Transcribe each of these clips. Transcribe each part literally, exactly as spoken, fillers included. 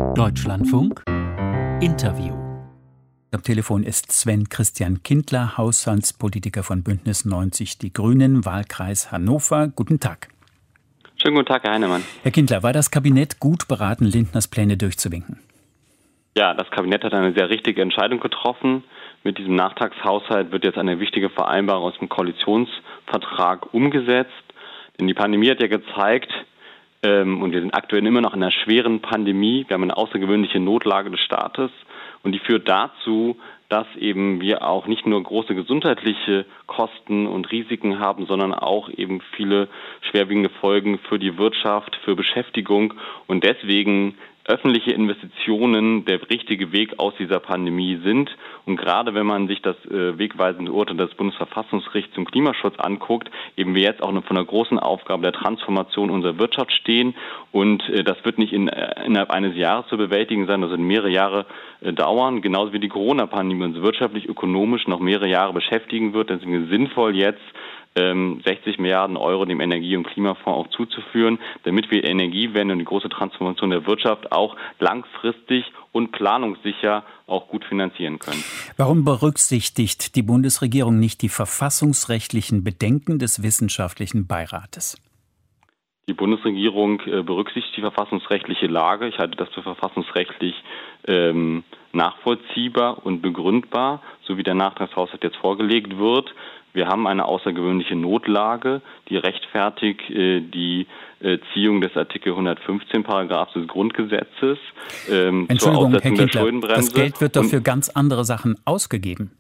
Deutschlandfunk Interview. Am Telefon ist Sven Christian Kindler, Haushaltspolitiker von Bündnis neunzig Die Grünen, Wahlkreis Hannover. Guten Tag. Schönen guten Tag, Herr Heinemann. Herr Kindler, war das Kabinett gut beraten, Lindners Pläne durchzuwinken? Ja, das Kabinett hat eine sehr richtige Entscheidung getroffen. Mit diesem Nachtragshaushalt wird jetzt eine wichtige Vereinbarung aus dem Koalitionsvertrag umgesetzt. Denn die Pandemie hat ja gezeigt, ähm, und wir sind aktuell immer noch in einer schweren Pandemie, wir haben eine außergewöhnliche Notlage des Staates und die führt dazu, dass eben wir auch nicht nur große gesundheitliche Kosten und Risiken haben, sondern auch eben viele schwerwiegende Folgen für die Wirtschaft, für Beschäftigung und deswegen öffentliche Investitionen der richtige Weg aus dieser Pandemie sind. Und gerade wenn man sich das äh, wegweisende Urteil des Bundesverfassungsgerichts zum Klimaschutz anguckt, eben wir jetzt auch noch von einer großen Aufgabe der Transformation unserer Wirtschaft stehen. Und äh, das wird nicht in, äh, innerhalb eines Jahres zu bewältigen sein, das wird mehrere Jahre äh, dauern. Genauso wie die Corona-Pandemie uns wirtschaftlich, ökonomisch noch mehrere Jahre beschäftigen wird. Deswegen ist es sinnvoll, jetzt sechzig Milliarden Euro dem Energie- und Klimafonds auch zuzuführen, damit wir Energiewende und die große Transformation der Wirtschaft auch langfristig und planungssicher auch gut finanzieren können. Warum berücksichtigt die Bundesregierung nicht die verfassungsrechtlichen Bedenken des Wissenschaftlichen Beirates? Die Bundesregierung berücksichtigt die verfassungsrechtliche Lage. Ich halte das für verfassungsrechtlich ähm, nachvollziehbar und begründbar, so wie der Nachtragshaushalt jetzt vorgelegt wird. Wir haben eine außergewöhnliche Notlage, die rechtfertigt äh, die äh, Ziehung des Artikel hundertfünfzehn Paragraph des Grundgesetzes ähm, Entschuldigung, Herr Kindler, das Geld wird doch für ganz andere Sachen ausgegeben.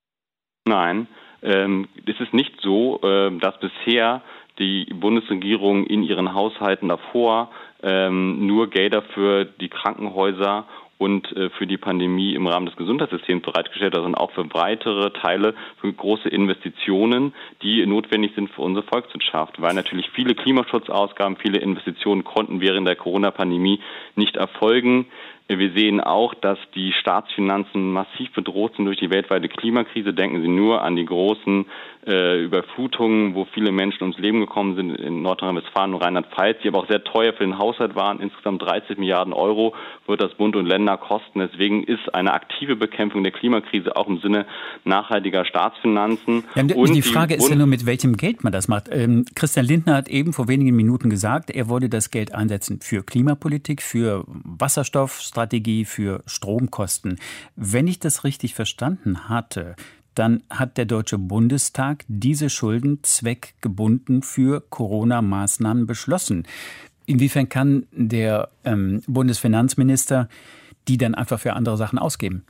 Nein, ähm, es ist nicht so, äh, dass bisher die Bundesregierung in ihren Haushalten davor ähm, nur Gelder für die Krankenhäuser und für die Pandemie im Rahmen des Gesundheitssystems bereitgestellt hat, sondern auch für weitere Teile, für große Investitionen, die notwendig sind für unsere Volkswirtschaft, weil natürlich viele Klimaschutzausgaben, viele Investitionen konnten während der Corona-Pandemie nicht erfolgen. Wir sehen auch, dass die Staatsfinanzen massiv bedroht sind durch die weltweite Klimakrise. Denken Sie nur an die großen äh, Überflutungen, wo viele Menschen ums Leben gekommen sind in Nordrhein-Westfalen und Rheinland-Pfalz, die aber auch sehr teuer für den Haushalt waren. Insgesamt dreißig Milliarden Euro wird das Bund und Länder kosten. Deswegen ist eine aktive Bekämpfung der Klimakrise auch im Sinne nachhaltiger Staatsfinanzen. Ja, die, und die Frage die ist ja nur, mit welchem Geld man das macht. Ähm, Christian Lindner hat eben vor wenigen Minuten gesagt, er wollte das Geld einsetzen für Klimapolitik, für Wasserstoffstrategie, für Stromkosten. Wenn ich das richtig verstanden hatte, dann hat der Deutsche Bundestag diese Schulden zweckgebunden für Corona-Maßnahmen beschlossen. Inwiefern kann der ähm, Bundesfinanzminister die dann einfach für andere Sachen ausgeben?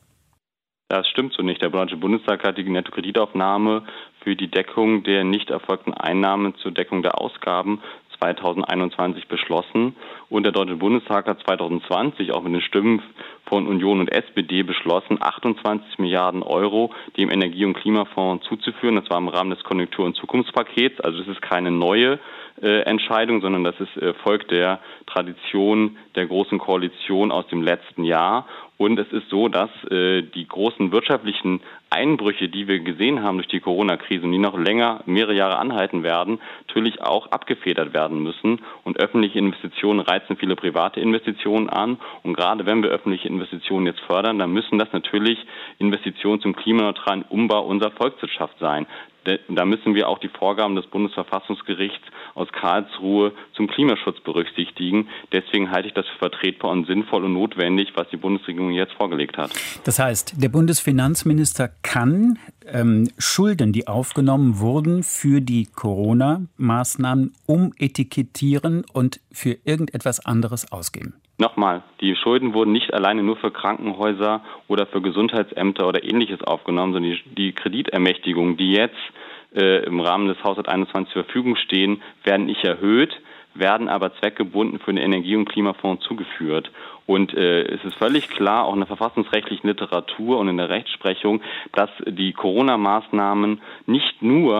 Das stimmt so nicht. Der Deutsche Bundestag hat die Nettokreditaufnahme für die Deckung der nicht erfolgten Einnahmen zur Deckung der Ausgaben zweitausendeinundzwanzig beschlossen. Und der Deutsche Bundestag hat zweitausendzwanzig auch mit den Stimmen von Union und S P D beschlossen, achtundzwanzig Milliarden Euro dem Energie- und Klimafonds zuzuführen. Das war im Rahmen des Konjunktur- und Zukunftspakets. Also das ist keine neue äh, Entscheidung, sondern das ist äh, Folgt der Tradition der Großen Koalition aus dem letzten Jahr. Und es ist so, dass äh, die großen wirtschaftlichen Einbrüche, die wir gesehen haben durch die Corona-Krise und die noch länger, mehrere Jahre anhalten werden, natürlich auch abgefedert werden müssen. Und öffentliche Investitionen reizen viele private Investitionen an. Und gerade wenn wir öffentliche Investitionen jetzt fördern, dann müssen das natürlich Investitionen zum klimaneutralen Umbau unserer Volkswirtschaft sein. Da müssen wir auch die Vorgaben des Bundesverfassungsgerichts aus Karlsruhe zum Klimaschutz berücksichtigen. Deswegen halte ich das für vertretbar und sinnvoll und notwendig, was die Bundesregierung jetzt vorgelegt hat. Das heißt, der Bundesfinanzminister kann ähm, Schulden, die aufgenommen wurden für die Corona-Maßnahmen, umetikettieren und für irgendetwas anderes ausgeben. Nochmal, die Schulden wurden nicht alleine nur für Krankenhäuser oder für Gesundheitsämter oder Ähnliches aufgenommen, sondern die, die Kreditermächtigungen, die jetzt äh, im Rahmen des Haushalts einundzwanzig zur Verfügung stehen, werden nicht erhöht, werden aber zweckgebunden für den Energie- und Klimafonds zugeführt. Und äh, es ist völlig klar, auch in der verfassungsrechtlichen Literatur und in der Rechtsprechung, dass die Corona-Maßnahmen nicht nur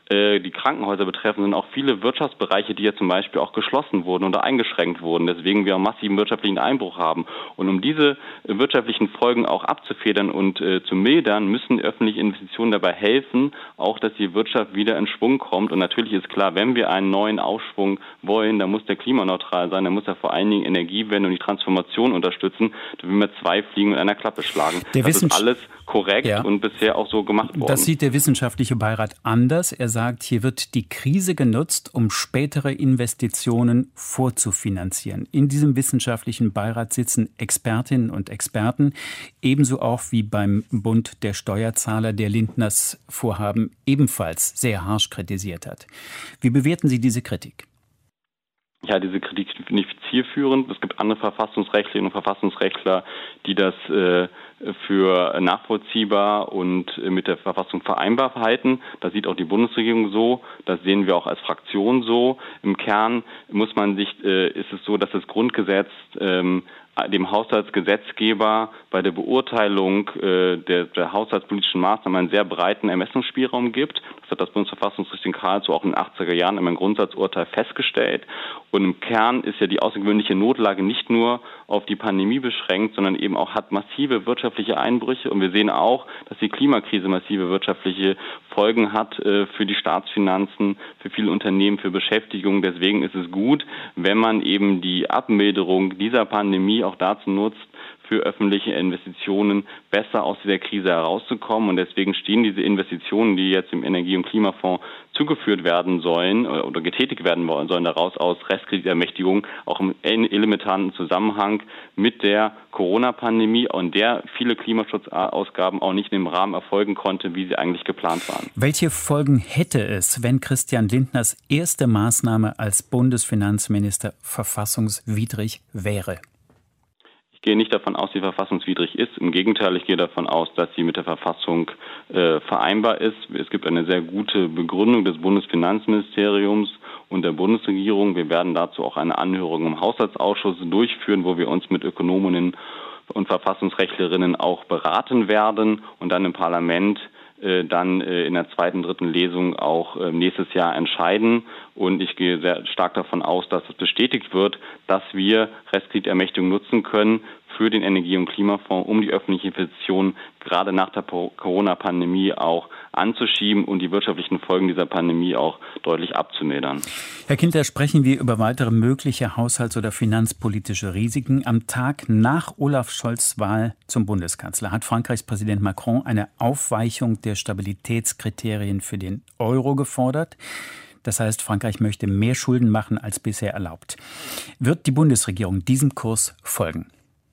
äh, die Krankenhäuser betreffen, sind auch viele Wirtschaftsbereiche, die ja zum Beispiel auch geschlossen wurden oder eingeschränkt wurden, deswegen wir einen massiven wirtschaftlichen Einbruch haben. Und um diese äh, wirtschaftlichen Folgen auch abzufedern und äh, zu mildern, müssen öffentliche Investitionen dabei helfen, auch dass die Wirtschaft wieder in Schwung kommt. Und natürlich ist klar, wenn wir einen neuen Aufschwung wollen, dann muss der klimaneutral sein, dann muss er vor allen Dingen Energiewende und die Transformation unterstützen. Da will man zwei Fliegen mit einer Klappe schlagen. Der das Wissens- ist alles korrekt ja. und bisher auch so gemacht worden. Das sieht der wissenschaftliche Beirat anders. Er sagt, hier wird die Krise genutzt, um spätere Investitionen vorzufinanzieren. In diesem wissenschaftlichen Beirat sitzen Expertinnen und Experten, ebenso auch wie beim Bund der Steuerzahler, der Lindners Vorhaben ebenfalls sehr harsch kritisiert hat. Wie bewerten Sie diese Kritik? Ja, diese Kritik finde ich zielführend. Es gibt andere Verfassungsrechtlerinnen und Verfassungsrechtler, die das äh, für nachvollziehbar und äh, mit der Verfassung vereinbar halten. Das sieht auch die Bundesregierung so. Das sehen wir auch als Fraktion so. Im Kern muss man sich, äh, ist es so, dass das Grundgesetz ähm, dem Haushaltsgesetzgeber bei der Beurteilung äh, der, der haushaltspolitischen Maßnahmen einen sehr breiten Ermessungsspielraum gibt. Das hat das Bundesverfassungsgericht in Karlsruhe auch in den achtziger Jahren in einem Grundsatzurteil festgestellt. Und im Kern ist ja die außergewöhnliche Notlage nicht nur auf die Pandemie beschränkt, sondern eben auch hat massive wirtschaftliche Einbrüche. Und wir sehen auch, dass die Klimakrise massive wirtschaftliche Folgen hat äh, für die Staatsfinanzen, für viele Unternehmen, für Beschäftigung. Deswegen ist es gut, wenn man eben die Abmilderung dieser Pandemie auch dazu nutzt, für öffentliche Investitionen besser aus dieser Krise herauszukommen. Und deswegen stehen diese Investitionen, die jetzt im Energie- und Klimafonds zugeführt werden sollen oder getätigt werden sollen, daraus aus Restkreditermächtigung auch im elementaren Zusammenhang mit der Corona-Pandemie, an der viele Klimaschutzausgaben auch nicht im Rahmen erfolgen konnte, wie sie eigentlich geplant waren. Welche Folgen hätte es, wenn Christian Lindners erste Maßnahme als Bundesfinanzminister verfassungswidrig wäre? Ich gehe nicht davon aus, dass sie verfassungswidrig ist. Im Gegenteil, ich gehe davon aus, dass sie mit der Verfassung äh, vereinbar ist. Es gibt eine sehr gute Begründung des Bundesfinanzministeriums und der Bundesregierung. Wir werden dazu auch eine Anhörung im Haushaltsausschuss durchführen, wo wir uns mit Ökonominnen und Verfassungsrechtlerinnen auch beraten werden und dann im Parlament äh, dann äh, in der zweiten, dritten Lesung auch äh, nächstes Jahr entscheiden. Und ich gehe sehr stark davon aus, dass es bestätigt wird, dass wir Restkreditermächtigung nutzen können für den Energie- und Klimafonds, um die öffentlichen Investitionen gerade nach der Corona-Pandemie auch anzuschieben und die wirtschaftlichen Folgen dieser Pandemie auch deutlich abzumildern. Herr Kindler, sprechen wir über weitere mögliche haushalts- oder finanzpolitische Risiken. Am Tag nach Olaf Scholz' Wahl zum Bundeskanzler hat Frankreichs Präsident Macron eine Aufweichung der Stabilitätskriterien für den Euro gefordert. Das heißt, Frankreich möchte mehr Schulden machen als bisher erlaubt. Wird die Bundesregierung diesem Kurs folgen?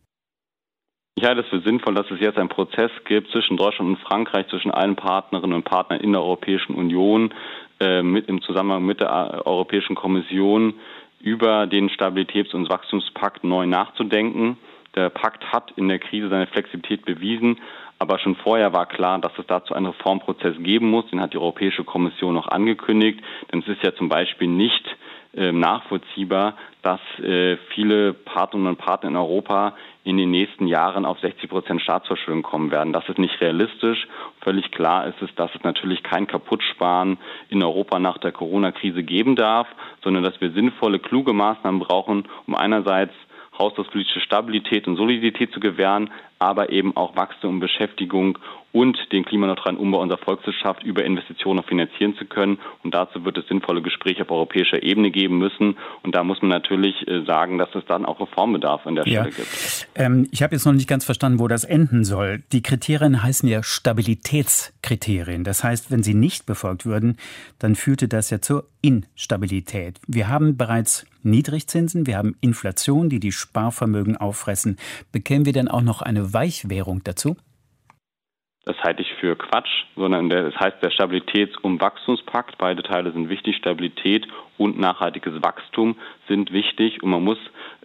Ich halte es für sinnvoll, dass es jetzt einen Prozess gibt zwischen Deutschland und Frankreich, zwischen allen Partnerinnen und Partnern in der Europäischen Union, äh, mit im Zusammenhang mit der Europäischen Kommission über den Stabilitäts- und Wachstumspakt neu nachzudenken. Der Pakt hat in der Krise seine Flexibilität bewiesen, aber schon vorher war klar, dass es dazu einen Reformprozess geben muss. Den hat die Europäische Kommission auch angekündigt, denn es ist ja zum Beispiel nicht äh, nachvollziehbar, dass äh, viele Partnerinnen und Partner in Europa in den nächsten Jahren auf sechzig Prozent Staatsverschuldung kommen werden. Das ist nicht realistisch. Völlig klar ist es, dass es natürlich kein Kaputtsparen in Europa nach der Corona-Krise geben darf, sondern dass wir sinnvolle, kluge Maßnahmen brauchen, um einerseits haushaltspolitische Stabilität und Solidität zu gewähren, aber eben auch Wachstum und Beschäftigung und den klimaneutralen Umbau unserer Volkswirtschaft über Investitionen finanzieren zu können. Und dazu wird es sinnvolle Gespräche auf europäischer Ebene geben müssen. Und da muss man natürlich sagen, dass es dann auch Reformbedarf an der Stelle ja. gibt. Ähm, ich habe jetzt noch nicht ganz verstanden, wo das enden soll. Die Kriterien heißen ja Stabilitätskriterien. Das heißt, wenn sie nicht befolgt würden, dann führte das ja zur Instabilität. Wir haben bereits Niedrigzinsen, wir haben Inflation, die die Sparvermögen auffressen. Bekämen wir denn auch noch eine Weichwährung dazu? Das halte ich für Quatsch, sondern das heißt der Stabilitäts- und Wachstumspakt. Beide Teile sind wichtig. Stabilität und nachhaltiges Wachstum sind wichtig. Und man muss, ich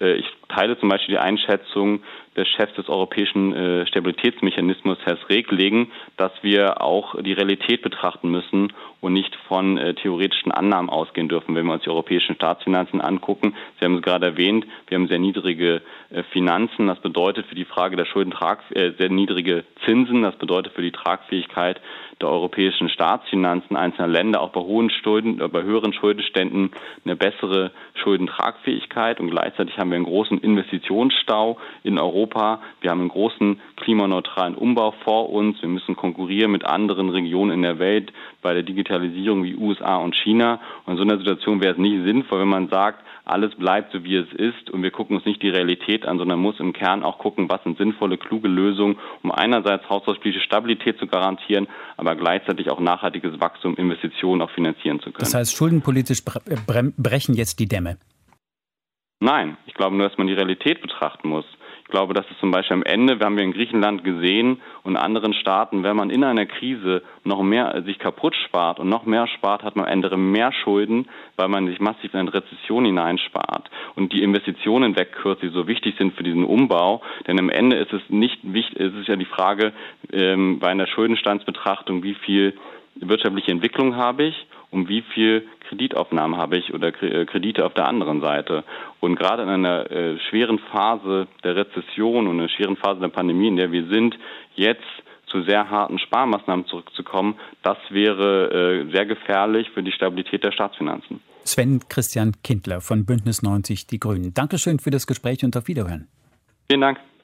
teile zum Beispiel die Einschätzung des Chefs des Europäischen äh, Stabilitätsmechanismus, Herrn Regling, dass wir auch die Realität betrachten müssen und nicht von äh, theoretischen Annahmen ausgehen dürfen, wenn wir uns die europäischen Staatsfinanzen angucken. Sie haben es gerade erwähnt, wir haben sehr niedrige äh, Finanzen. Das bedeutet für die Frage der Schuldentrag, äh, sehr niedrige Zinsen. Das bedeutet für die Tragfähigkeit der europäischen Staatsfinanzen einzelner Länder auch bei hohen Schulden, äh, bei höheren Schuldenständen eine bessere Schuldentragfähigkeit. Und gleichzeitig haben wir einen großen Investitionsstau in Europa. Wir haben einen großen klimaneutralen Umbau vor uns. Wir müssen konkurrieren mit anderen Regionen in der Welt bei der Digitalisierung wie U S A und China. Und in so einer Situation wäre es nicht sinnvoll, wenn man sagt, alles bleibt so, wie es ist und wir gucken uns nicht die Realität an, sondern muss im Kern auch gucken, was sind sinnvolle, kluge Lösungen, um einerseits haushaltspolitische Stabilität zu garantieren, aber gleichzeitig auch nachhaltiges Wachstum, Investitionen auch finanzieren zu können. Das heißt, schuldenpolitisch brechen jetzt die Dämme? Nein, ich glaube nur, dass man die Realität betrachten muss. Ich glaube, dass es zum Beispiel am Ende, wir haben ja in Griechenland gesehen und in anderen Staaten, wenn man in einer Krise noch mehr sich kaputt spart und noch mehr spart, hat man am Ende mehr Schulden, weil man sich massiv in eine Rezession hineinspart und die Investitionen wegkürzt, die so wichtig sind für diesen Umbau. Denn am Ende ist es nicht wichtig, es ist ja die Frage ähm, bei einer Schuldenstandsbetrachtung, wie viel wirtschaftliche Entwicklung habe ich und wie viel Kreditaufnahmen habe ich oder Kredite auf der anderen Seite. Und gerade in einer äh, schweren Phase der Rezession und einer schweren Phase der Pandemie, in der wir sind, jetzt zu sehr harten Sparmaßnahmen zurückzukommen, das wäre äh, sehr gefährlich für die Stabilität der Staatsfinanzen. Sven Christian Kindler von Bündnis neunzig Die Grünen. Dankeschön für das Gespräch und auf Wiederhören. Vielen Dank.